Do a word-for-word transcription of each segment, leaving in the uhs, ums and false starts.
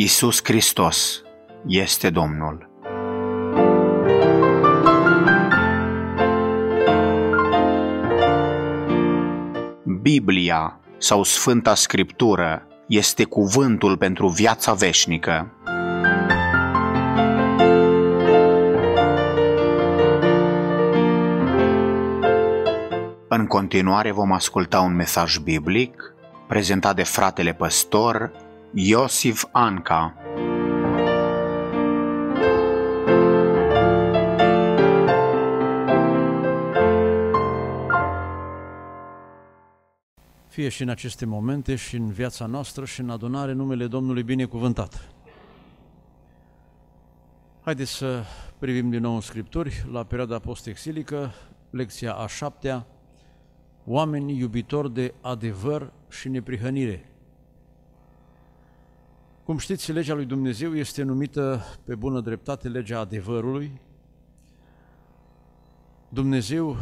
Iisus Hristos este Domnul. Biblia sau Sfânta Scriptură este cuvântul pentru viața veșnică. În continuare vom asculta un mesaj biblic prezentat de fratele păstor Iosif Anca. Fie și în aceste momente și în viața noastră și în adunare numele Domnului binecuvântat. Haideți să privim din nou în Scripturi, la perioada post-exilică, lecția a șaptea, oameni iubitori de adevăr și neprihănire. Cum știți, legea lui Dumnezeu este numită pe bună dreptate legea adevărului. Dumnezeu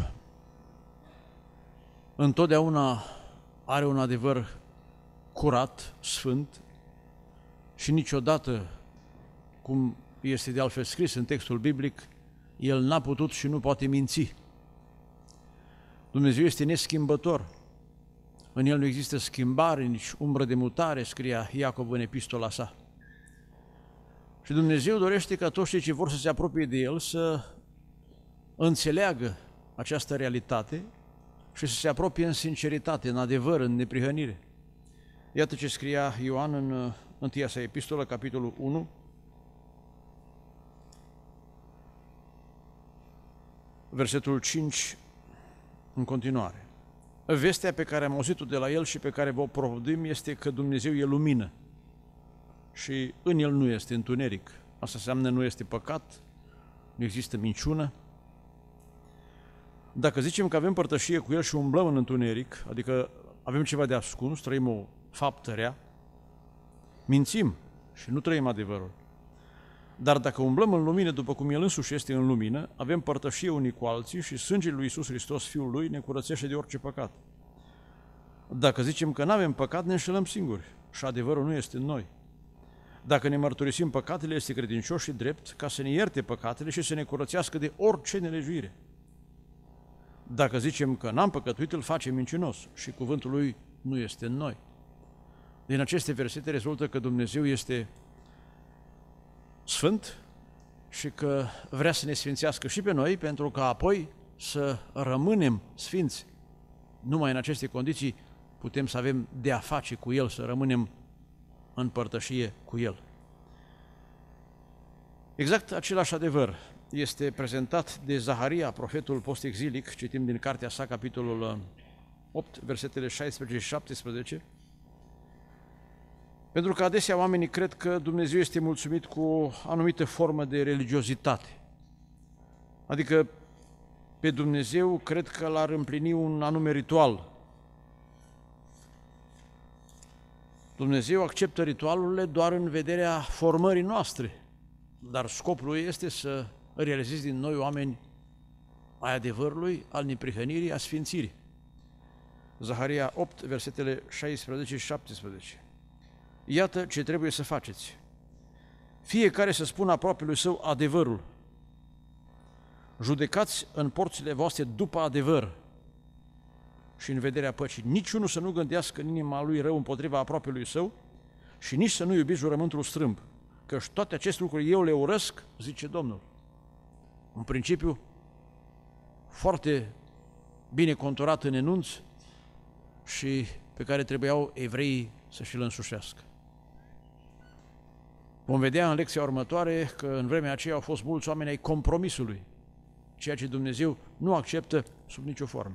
întotdeauna are un adevăr curat, sfânt și niciodată, cum este de altfel scris în textul biblic, El n-a putut și nu poate minți. Dumnezeu este neschimbător. În El nu există schimbare, nici umbră de mutare, scria Iacov în epistola sa. Și Dumnezeu dorește ca toți cei ce vor să se apropie de El să înțeleagă această realitate și să se apropie în sinceritate, în adevăr, în neprihănire. Iată ce scria Ioan în întâia sa epistolă, capitolul unu, versetul cinci, în continuare. Vestea pe care am auzit-o de la El și pe care vă propovăduim este că Dumnezeu e lumină și în El nu este întuneric. Asta înseamnă nu este păcat, nu există minciună. Dacă zicem că avem părtășie cu El și umblăm în întuneric, adică avem ceva de ascuns, trăim o faptă rea, mințim și nu trăim adevărul. Dar dacă umblăm în lumină după cum El însuși este în lumină, avem părtășie unii cu alții și sângele lui Iisus Hristos, Fiul Lui, ne curățește de orice păcat. Dacă zicem că nu avem păcat, ne înșelăm singuri și adevărul nu este în noi. Dacă ne mărturisim păcatele, este credincios și drept ca să ne ierte păcatele și să ne curățească de orice nelejuire. Dacă zicem că n-am păcătuit, îl facem mincinos și cuvântul Lui nu este în noi. Din aceste versete rezultă că Dumnezeu este sfânt și că vrea să ne sfințească și pe noi, pentru că apoi să rămânem sfinți. Numai în aceste condiții putem să avem de-a face cu El, să rămânem în părtășie cu El. Exact același adevăr este prezentat de Zaharia, profetul post-exilic, citim din cartea sa, capitolul opt, versetele șaisprezece și șaptesprezece, pentru că adesea oamenii cred că Dumnezeu este mulțumit cu o anumită formă de religiozitate. Adică pe Dumnezeu cred că l-ar împlini un anume ritual. Dumnezeu acceptă ritualurile doar în vederea formării noastre, dar scopul lui este să realizezi din noi oameni ai adevărului, al neprihănirii, a sfințirii. Zaharia opt, versetele șaisprezece și șaptesprezece. Iată ce trebuie să faceți. Fiecare să spună apropiului său adevărul. Judecați în porțile voastre după adevăr și în vederea păcii. Niciunul să nu gândească în inima lui rău împotriva apropiului său și nici să nu iubiți jurământul strâmb, căci toate aceste lucruri eu le urăsc, zice Domnul. Un principiu foarte bine conturat în enunț și pe care trebuiau evreii să și-l însușească. Vom vedea în lecția următoare că în vremea aceea au fost mulți oameni ai compromisului, ceea ce Dumnezeu nu acceptă sub nicio formă.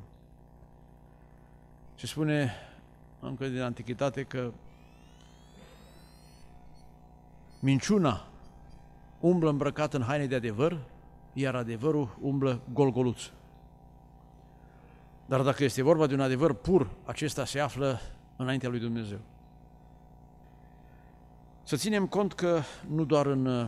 Se spune încă din antichitate că minciuna umblă îmbrăcat în haine de adevăr, iar adevărul umblă golgoluț. Dar dacă este vorba de un adevăr pur, acesta se află înaintea lui Dumnezeu. Să ținem cont că nu doar în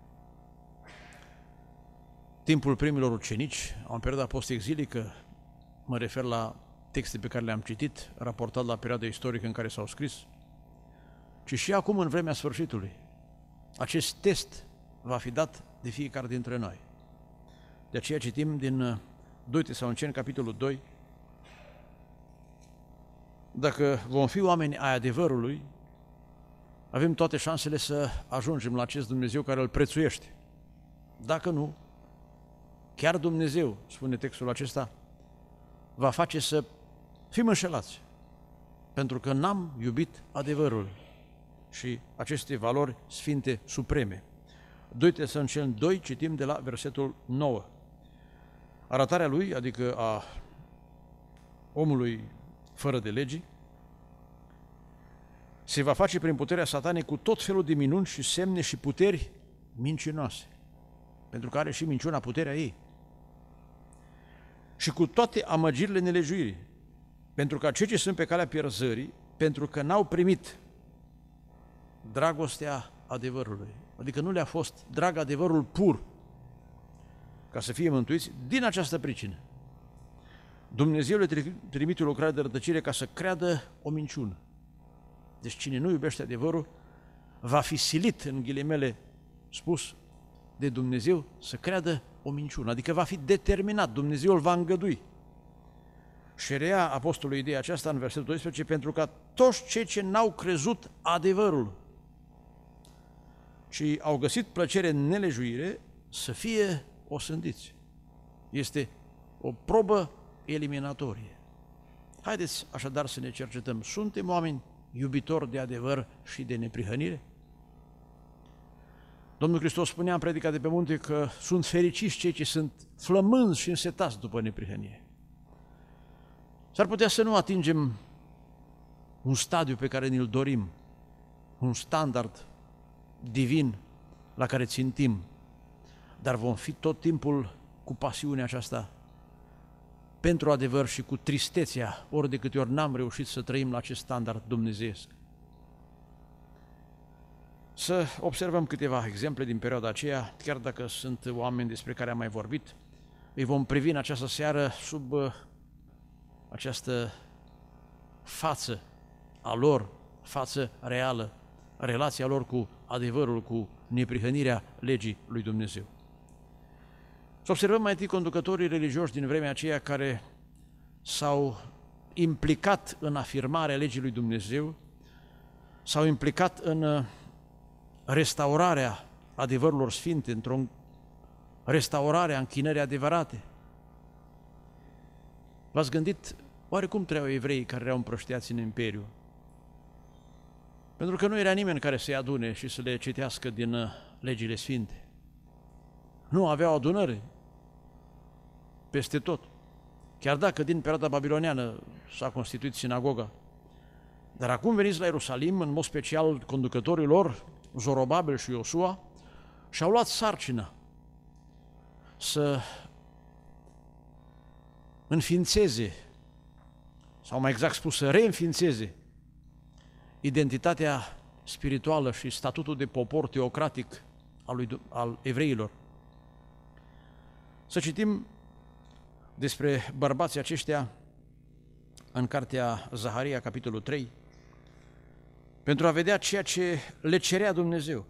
timpul primilor ucenici, în perioada post-exilică, mă refer la texte pe care le-am citit, raportat la perioada istorică în care s-au scris, ci și acum în vremea sfârșitului. acest test va fi dat de fiecare dintre noi. De aceea citim din doi Tesaloniceni, capitolul doi, dacă vom fi oameni ai adevărului, avem toate șansele să ajungem la acest Dumnezeu care îl prețuiește. Dacă nu, chiar Dumnezeu, spune textul acesta, va face să fim înșelați, pentru că n-am iubit adevărul și aceste valori sfinte supreme. doi Tesaloniceni doi, citim de la versetul nouă. Arătarea lui, adică a omului fără de legii, se va face prin puterea satanei cu tot felul de minuni și semne și puteri mincinoase, pentru că are și minciuna puterea ei, și cu toate amăgirile nelejuirii, pentru că cei ce sunt pe calea pierzării, pentru că n-au primit dragostea adevărului, adică nu le-a fost drag adevărul pur, ca să fie mântuiți. Din această pricină Dumnezeu le trimite o lucrare de rătăcire ca să creadă o minciună. Deci cine nu iubește adevărul va fi silit, în ghilimele spus, de Dumnezeu să creadă o minciună, adică va fi determinat, Dumnezeu îl va îngădui. Și reia apostolul ideea aceasta în versetul doisprezece, pentru că toți cei ce n-au crezut adevărul, ci au găsit plăcere în nelejuire, să fie osândiți. Este o probă eliminatorie. Haideți așadar să ne cercetăm. Suntem oameni iubitori de adevăr și de neprihănire? Domnul Hristos spunea în predica de pe munte că sunt fericiți cei ce sunt flămânzi și însetați după neprihănire. S-ar putea să nu atingem un stadiu pe care ne-l dorim, un standard divin la care țintim, dar vom fi tot timpul cu pasiunea aceasta pentru adevăr și cu tristețea ori de câte ori n-am reușit să trăim la acest standard dumnezeiesc. Să observăm câteva exemple din perioada aceea, chiar dacă sunt oameni despre care am mai vorbit, îi vom privi în această seară sub uh, această față a lor, față reală, relația lor cu adevărul, cu neprihănirea legii lui Dumnezeu. Să observăm mai întâi conducătorii religioși din vremea aceea care s-au implicat în afirmarea legii lui Dumnezeu, s-au implicat în restaurarea adevărurilor sfinte, într-o restaurare a închinării adevărate. V-ați gândit oare cum trăiau evreii care erau împrăștiați în imperiu? Pentru că nu era nimeni care să-i adune și să le citească din legile sfinte. Nu aveau adunări peste tot. Chiar dacă din perioada babiloniană s-a constituit sinagoga. Dar acum veniți la Ierusalim, în mod special conducătorii lor, Zorobabel și Iosua, și-au luat sarcina să înființeze, sau mai exact spus, să reînființeze identitatea spirituală și statutul de popor teocratic al, lui, al evreilor. Să citim despre bărbații aceștia în cartea Zaharia, capitolul trei, pentru a vedea ceea ce le cerea Dumnezeu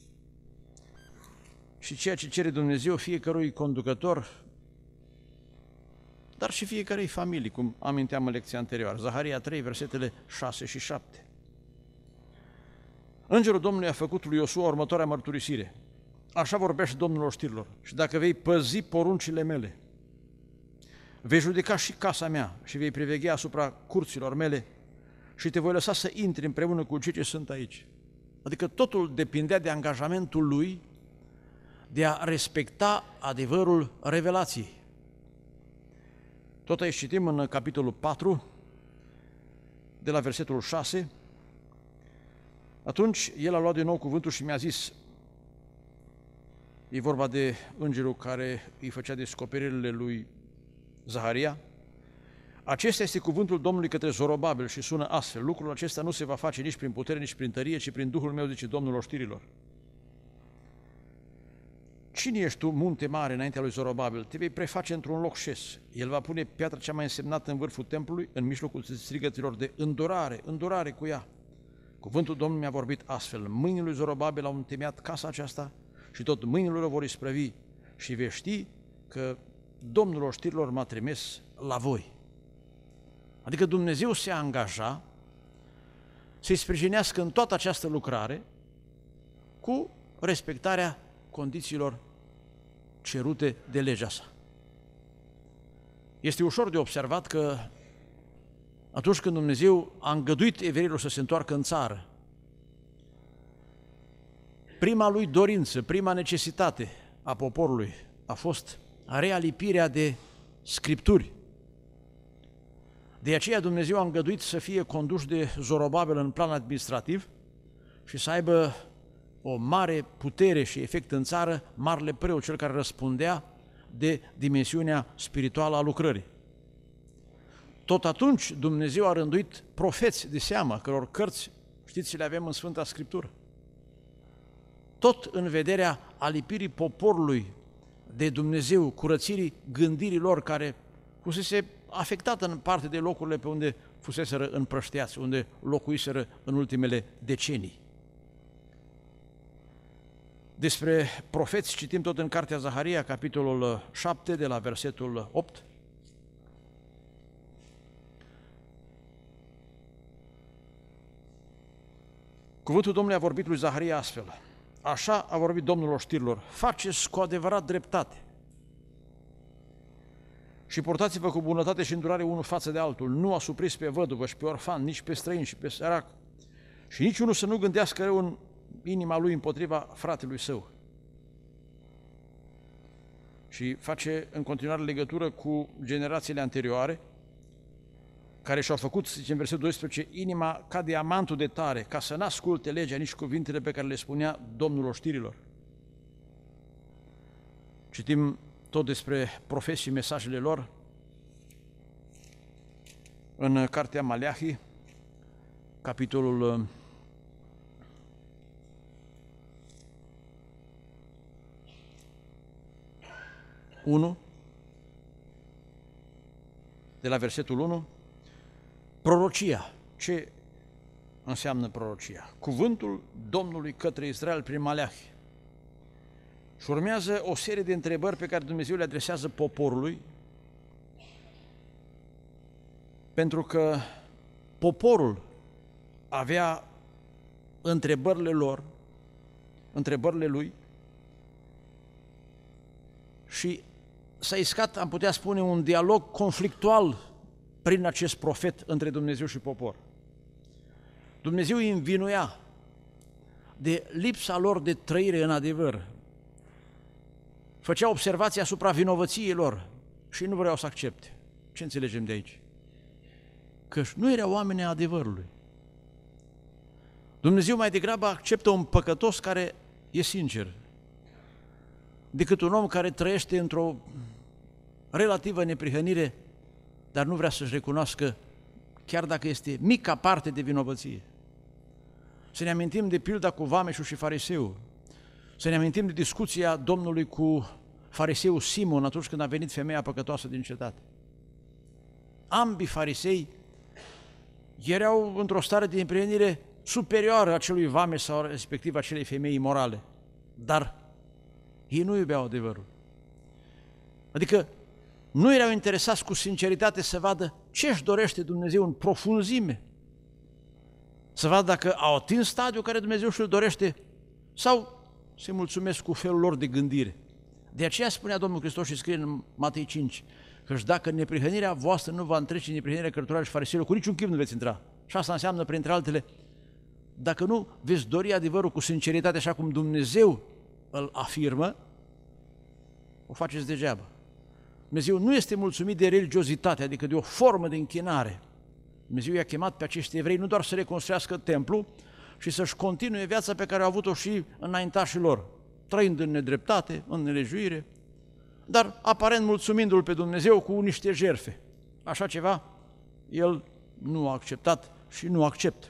și ceea ce cere Dumnezeu fiecărui conducător, dar și fiecarei familii, cum aminteam în lecția anterioară. Zaharia trei, versetele șase și șapte. Îngerul Domnului a făcut lui Iosua următoarea mărturisire. Așa vorbește Domnul oștirilor: și dacă vei păzi poruncile mele, vei judeca și casa mea și vei priveghea asupra curților mele și te voi lăsa să intri împreună cu cei ce sunt aici. Adică totul depindea de angajamentul lui de a respecta adevărul revelației. Tot aici citim în capitolul patru, de la versetul șase, atunci el a luat din nou cuvântul și mi-a zis, e vorba de îngerul care îi făcea descoperirile lui Zaharia, acesta este cuvântul Domnului către Zorobabel și sună astfel: lucrul acesta nu se va face nici prin putere, nici prin tărie, ci prin Duhul meu, zice Domnul oștirilor. Cine ești tu, munte mare, înaintea lui Zorobabel? Te vei preface într-un loc șes. El va pune piatra cea mai însemnată în vârful templului, în mijlocul strigăților de îndurare, îndurare cu ea. Cuvântul Domnului mi-a vorbit astfel: mâinile lui Zorobabil au întemeiat casa aceasta și tot mâinile lor vor isprăvi și vei ști că Domnul oștirilor m-a trimis la voi. Adică Dumnezeu se angaja să-i sprijinească în toată această lucrare cu respectarea condițiilor cerute de legea sa. Este ușor de observat că atunci când Dumnezeu a îngăduit evreilor să se întoarcă în țară, prima lui dorință, prima necesitate a poporului a fost realipirea de Scripturi. De aceea Dumnezeu a îngăduit să fie conduși de Zorobabel în plan administrativ și să aibă o mare putere și efect în țară, marele preot, cel care răspundea de dimensiunea spirituală a lucrării. Tot atunci Dumnezeu a rânduit profeți de seamă, căror cărți, știți, le avem în Sfânta Scriptură. Tot în vederea alipirii poporului de Dumnezeu, curățirii gândirilor care fusese afectată în parte de locurile pe unde fuseseră împrăștiați, unde locuiseră în ultimele decenii. Despre profeți citim tot în cartea Zaharia, capitolul șapte, de la versetul opt. Cuvântul Domnului a vorbit lui Zaharia astfel: așa a vorbit Domnul oștirilor, faceți cu adevărat dreptate și portați-vă cu bunătate și îndurare unul față de altul, nu asupriți pe văduvă și pe orfan, nici pe străin și pe sărac, și niciunul să nu gândească rău în inima lui împotriva fratelui său. Și face în continuare legătură cu generațiile anterioare, care și-au făcut, zice în versetul doisprezece, inima ca diamantul de tare, ca să n-asculte legea nici cuvintele pe care le spunea Domnul oștirilor. Citim tot despre profeți și mesajele lor în cartea Maleahi, capitolul unu, de la versetul unu, prorocia. Ce înseamnă prorocia? Cuvântul Domnului către Israel prin Maleahi. Și urmează o serie de întrebări pe care Dumnezeu le adresează poporului, pentru că poporul avea întrebările lor, întrebările lui, și s-a iscat, am putea spune, un dialog conflictual prin acest profet între Dumnezeu și popor. Dumnezeu îi învinuia de lipsa lor de trăire în adevăr, făcea observații asupra vinovăției lor și nu vreau să accepte. Ce înțelegem de aici? Că nu erau oameni adevărului. Dumnezeu mai degrabă acceptă un păcătos care e sincer, decât un om care trăiește într-o relativă neprihănire, dar nu vrea să-și recunoască, chiar dacă este mica parte de vinovăție. Să ne amintim de pilda cu vameșul și fariseul. Să ne amintim de discuția Domnului cu fariseul Simon atunci când a venit femeia păcătoasă din cetate. Ambii farisei erau într-o stare de împlinire superioară acelui vameș sau respectiv acelei femei imorale, dar ei nu iubeau adevărul. Adică nu erau interesați cu sinceritate să vadă ce își dorește Dumnezeu în profunzime, să vadă dacă au atins stadiul care Dumnezeu și-l dorește sau se mulțumesc cu felul lor de gândire. De aceea spunea Domnul Hristos și scrie în Matei cinci, căci dacă neprihănirea voastră nu va întrece neprihănirea cărturarilor și fariseilor, cu niciun chip nu veți intra. Și asta înseamnă, printre altele, dacă nu veți dori adevărul cu sinceritate, așa cum Dumnezeu îl afirmă, o faceți degeaba. Dumnezeu nu este mulțumit de religiozitate, adică de o formă de închinare. Dumnezeu i-a chemat pe acești evrei nu doar să reconstruiască templul și să-și continue viața pe care au avut-o și înaintașii lor, trăind în nedreptate, în nelejuire, dar aparent mulțumindu-L pe Dumnezeu cu niște jertfe. Așa ceva El nu a acceptat și nu acceptă.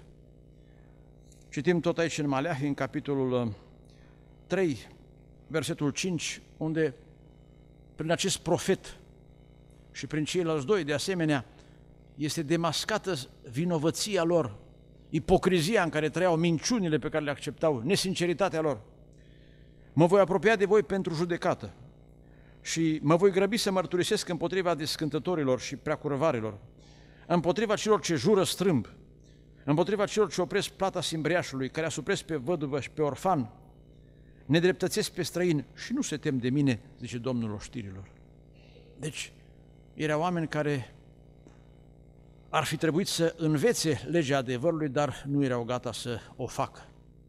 Citim tot aici în Maleahi, în capitolul trei, versetul cinci, unde prin acest profet și prin ceilalți doi, de asemenea, este demascată vinovăția lor ipocrizia în care trăiau, minciunile pe care le acceptau, nesinceritatea lor. Mă voi apropia de voi pentru judecată și mă voi grăbi să mărturisesc împotriva descântătorilor și preacurvarilor, împotriva celor ce jură strâmb, împotriva celor ce opresc plata simbriașului, care asupresc pe văduvă și pe orfan, nedreptățesc pe străin și nu se tem de mine, zice Domnul oștirilor. Deci, erau oameni care ar fi trebuit să învețe legea adevărului, dar nu erau gata să o facă.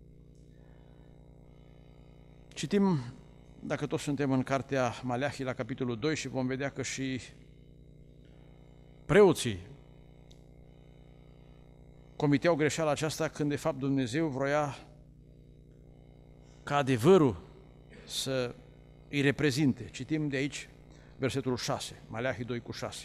Citim, dacă toți suntem în cartea Maleahi, la capitolul doi, și vom vedea că și preoții comiteau greșeala aceasta când de fapt Dumnezeu vroia ca adevărul să îi reprezinte. Citim de aici versetul șase, Maleahi doi cu șase.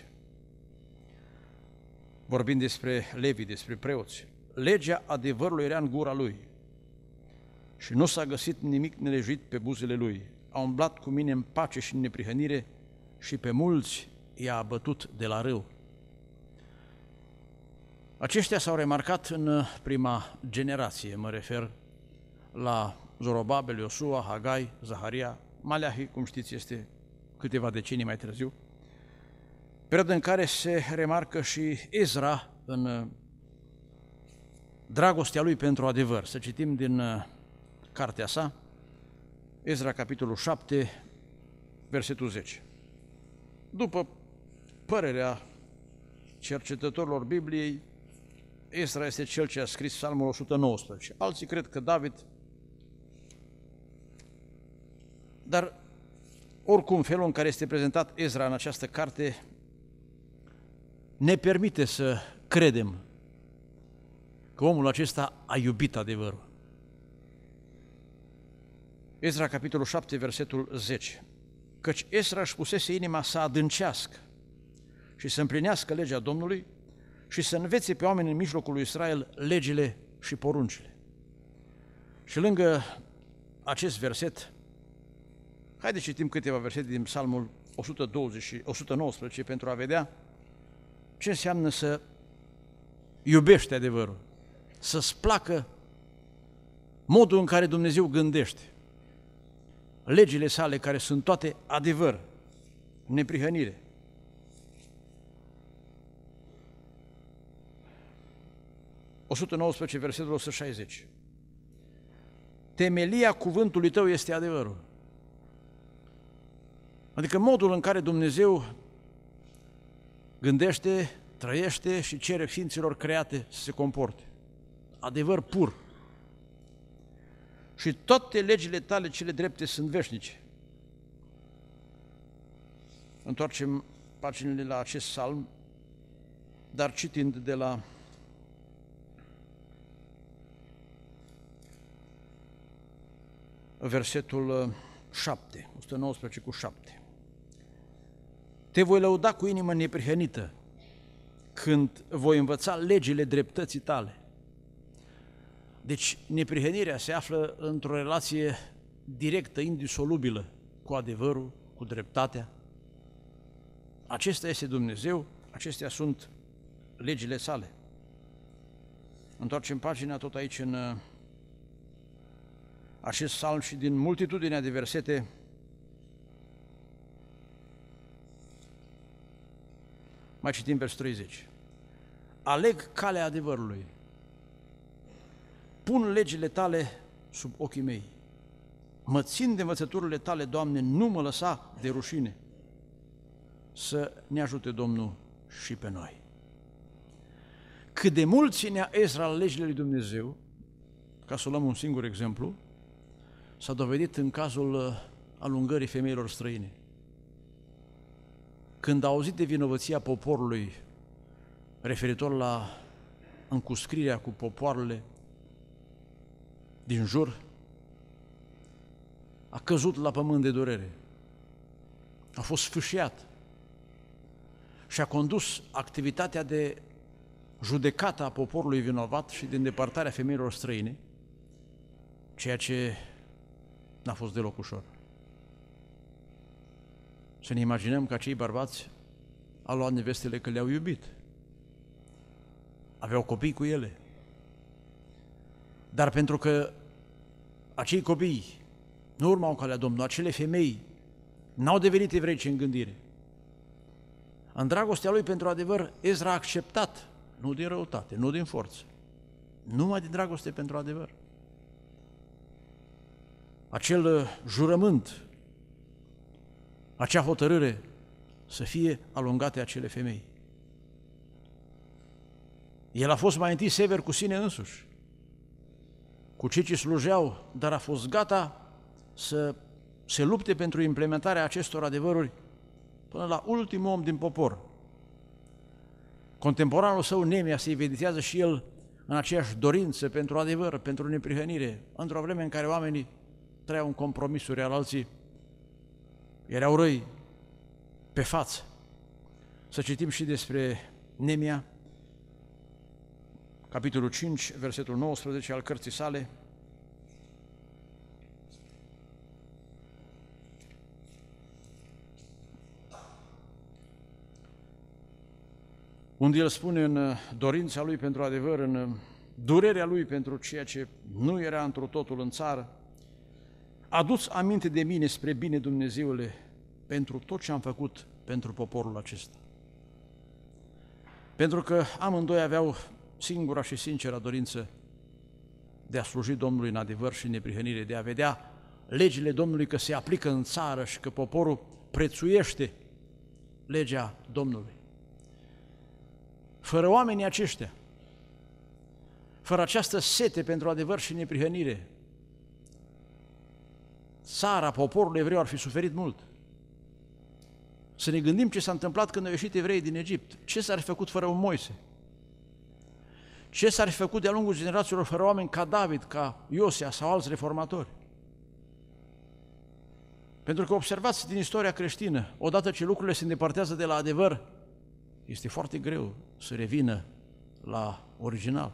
Vorbind despre Levi, despre preoți. Legea adevărului era în gura lui și nu s-a găsit nimic nelejuit pe buzele lui. A umblat cu mine în pace și în neprihănire și pe mulți i-a abătut de la râu. Aceștia s-au remarcat în prima generație, mă refer la Zorobabel, Iosua, Hagai, Zaharia, Maleahi, cum știți, este câteva decenii mai târziu, perioada în care se remarcă și Ezra în dragostea lui pentru adevăr. Să citim din cartea sa, Ezra, capitolul șapte, versetul zece. După părerea cercetătorilor Bibliei, Ezra este cel ce a scris Psalmul o sută nouăsprezece. Alții cred că David, dar oricum felul în care este prezentat Ezra în această carte ne permite să credem că omul acesta a iubit adevărul. Ezra, capitolul șapte, versetul zece. Căci Ezra își pusese inima să adâncească și să împlinească legea Domnului și să învețe pe oameni în mijlocul lui Israel legile și poruncile. Și lângă acest verset, haideți citim câteva versete din Psalmul o sută douăzeci, o sută nouăsprezece pentru a vedea ce înseamnă să iubești adevărul, să-ți placă modul în care Dumnezeu gândește, legile sale care sunt toate adevăr, neprihănire. o sută nouăsprezece, versetul o sută șaizeci. Temelia cuvântului tău este adevărul. Adică modul în care Dumnezeu gândește, trăiește și cere ființelor create să se comporte. Adevăr pur. Și toate legile tale cele drepte sunt veșnice. Întoarcem paginile la acest psalm, dar citind de la versetul șapte, o sută nouăsprezece cu șapte. Te voi lăuda cu inimă neprihănită când voi învăța legile dreptății tale. Deci neprihănirea se află într-o relație directă, indisolubilă cu adevărul, cu dreptatea. Acesta este Dumnezeu, acestea sunt legile sale. Întoarcem pagina tot aici în acest psalm și din multitudinea de versete mai citim versetul treizeci. Aleg calea adevărului. Pun legile tale sub ochii mei. Mă țin de învățăturile tale, Doamne, nu mă lăsa de rușine. Să ne ajute Domnul și pe noi. Cât de mult ținea Ezra la legile lui Dumnezeu, ca să luăm un singur exemplu, s-a dovedit în cazul alungării femeilor străine. Când a auzit de vinovăția poporului referitor la încuscrirea cu popoarele din jur, a căzut la pământ de durere, a fost sfâșiat și a condus activitatea de judecată a poporului vinovat și de îndepărtarea femeilor străine, ceea ce n-a fost deloc ușor. Să ne imaginăm că acei bărbați au luat nevestele că le-au iubit, aveau copii cu ele, Dar pentru că acei copii nu urmau calea Domnului, acele femei n-au devenit evrei în gândire. În dragostea lui pentru adevăr, Ezra a acceptat, nu din răutate, nu din forță, numai din dragoste pentru adevăr. Acel jurământ, acea hotărâre să fie alungate acele femei. El a fost mai întâi sever cu sine însuși, cu cei ce slujeau, dar a fost gata să se lupte pentru implementarea acestor adevăruri până la ultimul om din popor. Contemporanul său, Nemia, se evidențiază și el în aceeași dorință pentru adevăr, pentru neprihănire, într-o vreme în care oamenii trăiau în compromisuri, al alții erau răi pe față. Să citim și despre Nemia, capitolul cinci, versetul nouăsprezece al cărții sale. Unde el spune în dorința lui pentru adevăr, în durerea lui pentru ceea ce nu era întru totul în țară: adu-ți aminte de mine spre bine, Dumnezeule, pentru tot ce am făcut pentru poporul acesta. Pentru că amândoi aveau singura și sinceră dorință de a sluji Domnului în adevăr și în neprihănire, de a vedea legile Domnului că se aplică în țară și că poporul prețuiește legea Domnului. Fără oamenii aceștia, fără această sete pentru adevăr și neprihănire, țara, poporul evreu ar fi suferit mult. Să ne gândim ce s-a întâmplat când au ieșit evreii din Egipt. Ce s-ar fi făcut fără un Moise? Ce s-ar fi făcut de-a lungul generațiilor fără oameni ca David, ca Iosia sau alți reformatori? Pentru că observați din istoria creștină, odată ce lucrurile se îndepărtează de la adevăr, este foarte greu să revină la original.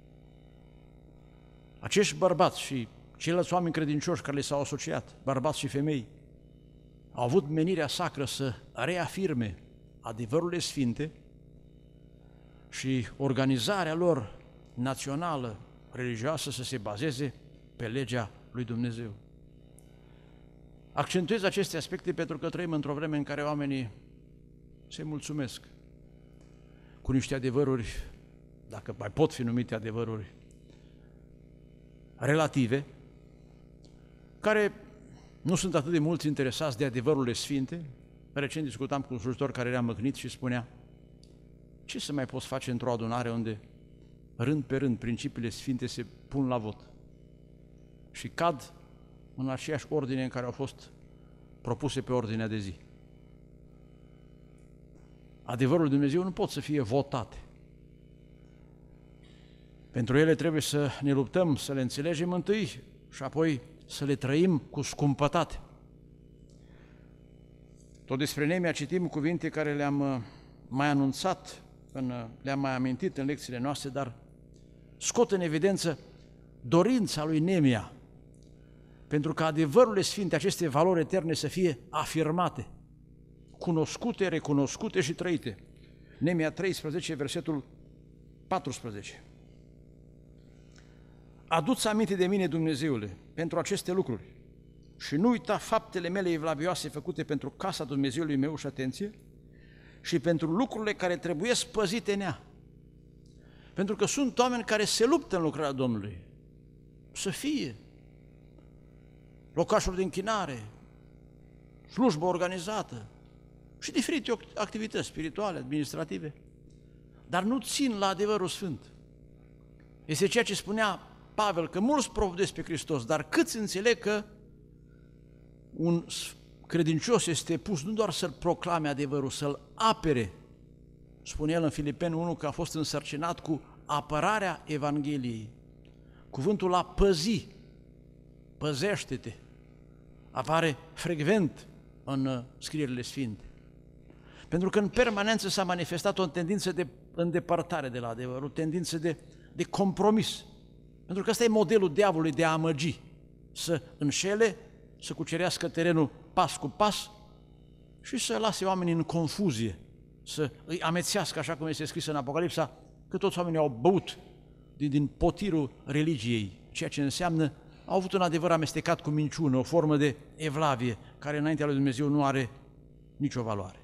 Acești bărbați și ceilalți oameni credincioși care le s-au asociat, bărbați și femei, au avut menirea sacră să reafirme adevărurile sfinte și organizarea lor națională, religioasă, să se bazeze pe legea lui Dumnezeu. Accentuez aceste aspecte pentru că trăim într-o vreme în care oamenii se mulțumesc cu niște adevăruri, dacă mai pot fi numite adevăruri, relative, care nu sunt atât de mulți interesați de adevărurile sfinte. Recent discutam cu un slujitor care era măcnit și spunea: ce să mai poți face într-o adunare unde rând pe rând principiile sfinte se pun la vot și cad în aceeași ordine în care au fost propuse pe ordinea de zi? Adevărul lui Dumnezeu nu pot să fie votate. Pentru ele trebuie să ne luptăm, să le înțelegem întâi și apoi să le trăim cu scumpătate. Tot despre Nemia citim cuvinte care le-am mai anunțat, le-am mai amintit în lecțiile noastre, dar scot în evidență dorința lui Nemia pentru că adevărurile sfinte, aceste valori eterne, să fie afirmate, cunoscute, recunoscute și trăite. Nemia treisprezece, versetul paisprezece. Adu-ți aminte de mine, Dumnezeule, pentru aceste lucruri și nu uita faptele mele evlavioase făcute pentru casa Dumnezeului meu, și atenție, și pentru lucrurile care trebuie spăzite în ea. Pentru că sunt oameni care se luptă în lucrarea Domnului. Să fie locașuri de închinare, slujbă organizată și diferite activități spirituale, administrative, dar nu țin la adevărul sfânt. Este ceea ce spunea Pavel, că mulți propovăduiesc pe Hristos, dar câți înțeleg că un credincios este pus nu doar să-l proclame adevărul, să-l apere. Spune el în Filipeni unu că a fost însărcinat cu apărarea Evangheliei. Cuvântul a păzi, păzește-te, apare frecvent în scrierile sfinte. Pentru că în permanență s-a manifestat o tendință de îndepărtare de la adevăr, o tendință de, de compromis. Pentru că ăsta e modelul diavolului de a amăgi, să înșele, să cucerească terenul pas cu pas și să lase oamenii în confuzie, să îi amețească, așa cum este scris în Apocalipsa, că toți oamenii au băut din, din potirul religiei, ceea ce înseamnă, au avut un adevăr amestecat cu minciună, o formă de evlavie, care înaintea lui Dumnezeu nu are nicio valoare.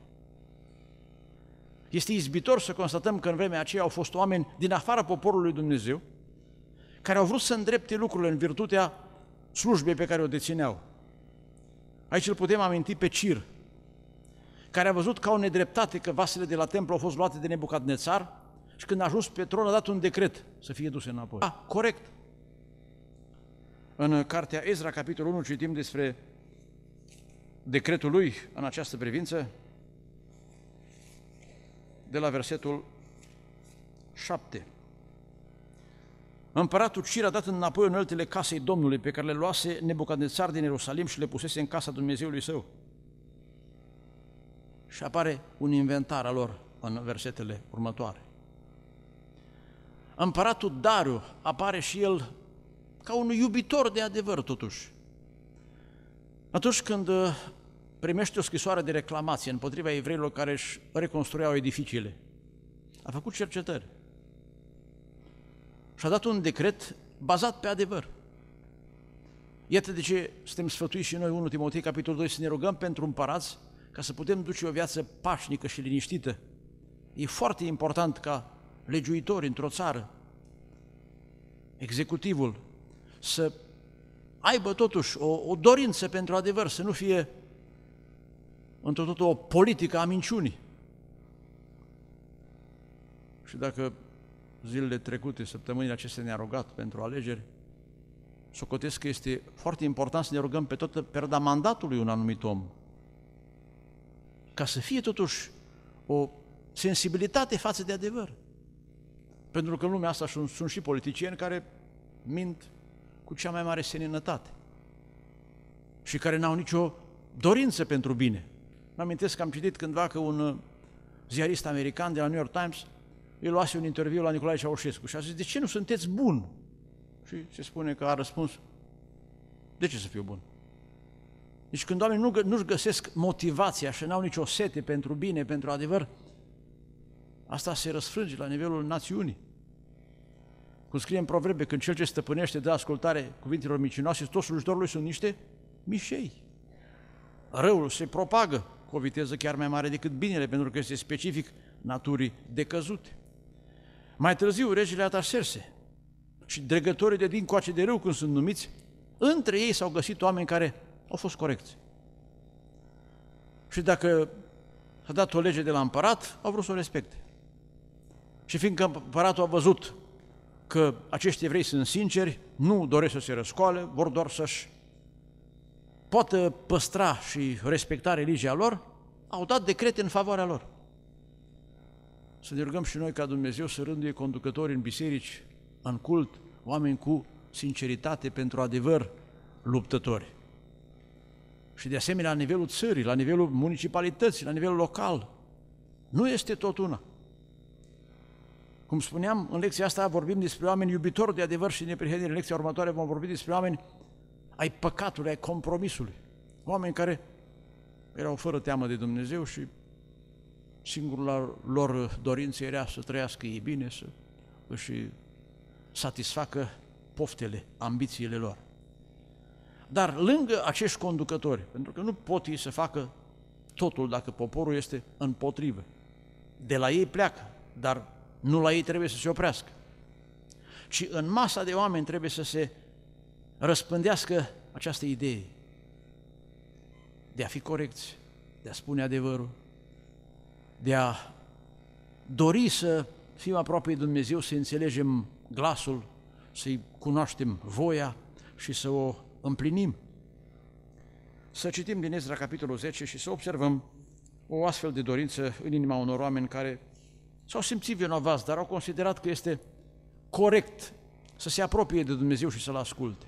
Este izbitor să constatăm că în vremea aceea au fost oameni din afara poporului lui Dumnezeu, care au vrut să îndrepte lucrurile în virtutea slujbei pe care o dețineau. Aici îl putem aminti pe Cir, care a văzut ca o nedreptate că vasele de la templu au fost luate de Nebucadnețar și când a ajuns pe tron a dat un decret să fie duse înapoi. Ah, corect! În cartea Ezra, capitolul unu, citim despre decretul lui în această privință, de la versetul șapte. Împăratul Cir a dat înapoi uneltele casei Domnului pe care le luase Nebucadnețar din Ierusalim și le pusese în casa Dumnezeului său. Și apare un inventar al lor în versetele următoare. Împăratul Dariu apare și el ca un iubitor de adevăr, totuși. Atunci când primește o scrisoare de reclamație împotriva evreilor care își reconstruiau edificiile, a făcut cercetări și a dat un decret bazat pe adevăr. Iată de ce suntem sfătuiți și noi, unu Timotei, capitolul doi, să ne rugăm pentru împărați ca să putem duce o viață pașnică și liniștită. E foarte important ca legiuitori într-o țară, executivul, să aibă totuși o, o dorință pentru adevăr, să nu fie într-o totul o politică a minciunii. Și dacă zilele trecute, săptămânile acestea ne-a rugat pentru alegeri, socotesc că este foarte important să ne rugăm pe toată perioada mandatului un anumit om, ca să fie totuși o sensibilitate față de adevăr. Pentru că în lumea asta sunt, sunt și politicieni care mint cu cea mai mare seninătate și care n-au nicio dorință pentru bine. Mă amintesc că am citit cândva că un ziarist american de la New York Times îi luase un interviu la Nicolae Ceaușescu și a zis: de ce nu sunteți bun? Și se spune că a răspuns: de ce să fiu bun? Deci când oamenii nu, nu-și găsesc motivația și n-au nicio sete pentru bine, pentru adevăr, asta se răsfrânge la nivelul națiunii. Cum scrie în Proverbe, când cel ce stăpânește dă ascultare cuvintelor mincinoase, toți slujitorii lui sunt niște mișei. Răul se propagă cu o viteză chiar mai mare decât binele, pentru că este specific naturii decăzute. Mai târziu, regele Artaxerxe și dregătorii de dincoace de râu, cum sunt numiți, între ei s-au găsit oameni care au fost corecți. Și dacă s-a dat o lege de la împărat, au vrut să o respecte. Și fiindcă împăratul a văzut că acești evrei sunt sinceri, nu doresc să se răscoale, vor doar să-și poată păstra și respecta religia lor, au dat decrete în favoarea lor. Să ne rugăm și noi ca Dumnezeu să rânduie conducători în biserici, în cult, oameni cu sinceritate pentru adevăr, luptători. Și de asemenea la nivelul țării, la nivelul municipalității, la nivelul local, nu este tot una. Cum spuneam, în lecția asta vorbim despre oameni iubitori de adevăr și neprihănire. În lecția următoare vom vorbi despre oameni ai păcatului, ai compromisului. Oameni care erau fără teamă de Dumnezeu și singurul lor dorință era să trăiască ei bine, să își satisfacă poftele, ambițiile lor. Dar lângă acești conducători, pentru că nu pot ei să facă totul dacă poporul este împotrivă, de la ei pleacă, dar nu la ei trebuie să se oprească, ci în masa de oameni trebuie să se răspândească această idee de a fi corecți, de a spune adevărul, de a dori să fim aproape de Dumnezeu, să înțelegem glasul, să-i cunoaștem voia și să o împlinim. Să citim din Ezra capitolul zece și să observăm o astfel de dorință în inima unor oameni care s-au simțit vinovați, dar au considerat că este corect să se apropie de Dumnezeu și să-L asculte.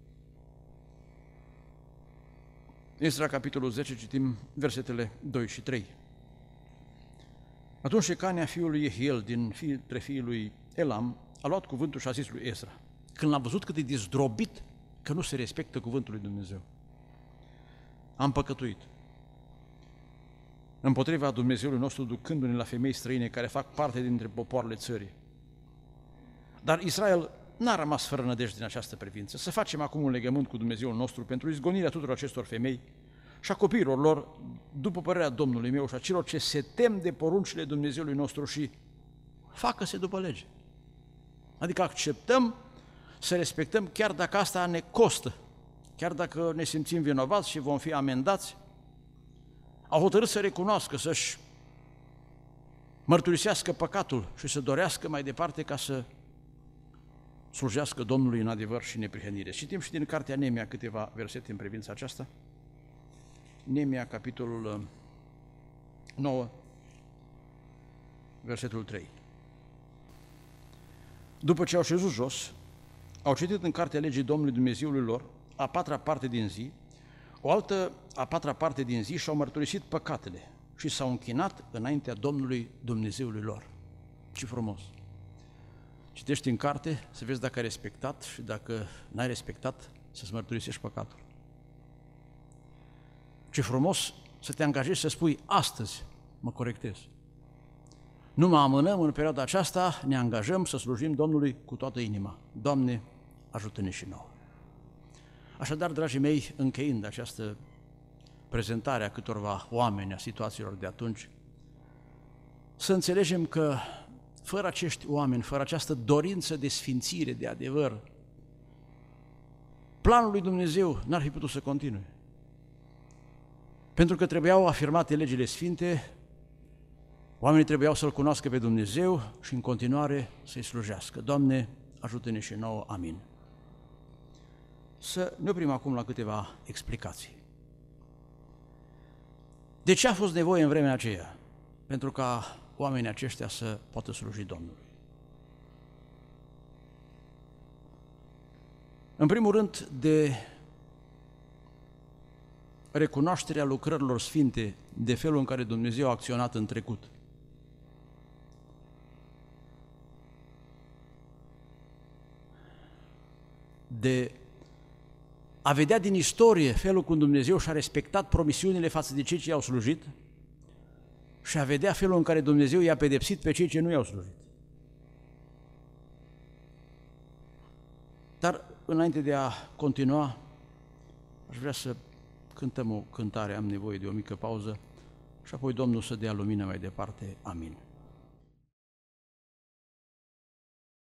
Ezra capitolul zece, citim versetele doi și trei. Atunci Șecania, fiul lui Jehiel, din între fiii lui Elam, a luat cuvântul și a zis lui Ezra, când l-a văzut cât de dezdrobit că nu se respectă cuvântul lui Dumnezeu: am păcătuit împotriva Dumnezeului nostru, ducându-ne la femei străine care fac parte dintre popoarele țării. Dar Israel n-a rămas fără nădejde în această privință. Să facem acum un legământ cu Dumnezeul nostru pentru izgonirea tuturor acestor femei și a copiilor lor, după părerea Domnului meu și a celor ce se tem de poruncile Dumnezeului nostru și facă-se după lege. Adică acceptăm să respectăm chiar dacă asta ne costă, chiar dacă ne simțim vinovați și vom fi amendați. Au hotărât să recunoască, să-și mărturisească păcatul și să dorească mai departe ca să slujească Domnului în adevăr și neprihănire. Citim și din cartea Nemia câteva versete în privința aceasta. Nemia, capitolul nouă, versetul trei. După ce au șezut jos, au citit în cartea legii Domnului Dumnezeului lor, a patra parte din zi, o altă a patra parte din zi și-au mărturisit păcatele și s-au închinat înaintea Domnului Dumnezeului lor. Ce frumos! Citești în carte să vezi dacă ai respectat și dacă n-ai respectat, să-ți mărturisești păcatul. Ce frumos să te angajezi să spui, astăzi mă corectez. Nu mă amânăm în perioada aceasta, ne angajăm să slujim Domnului cu toată inima. Doamne, ajută-ne și nouă. Așadar, dragii mei, încheind această prezentare a câtorva oameni, a situațiilor de atunci, să înțelegem că fără acești oameni, fără această dorință de sfințire, de adevăr, planul lui Dumnezeu n-ar fi putut să continue. Pentru că trebuiau afirmate legile sfinte, oamenii trebuiau să-L cunoască pe Dumnezeu și în continuare să-i slujească. Doamne, ajută-ne și nouă. Amin. Să ne oprim acum la câteva explicații. De ce a fost nevoie în vremea aceea? Pentru ca oamenii aceștia să poată sluji Domnului. În primul rând, de recunoașterea lucrărilor sfinte, de felul în care Dumnezeu a acționat în trecut. De a vedea din istorie felul cum Dumnezeu și-a respectat promisiunile față de cei ce i-au slujit și a vedea felul în care Dumnezeu i-a pedepsit pe cei ce nu i-au slujit. Dar, înainte de a continua, aș vrea să cântăm o cântare, am nevoie de o mică pauză și apoi Domnul să dea lumină mai departe. Amin.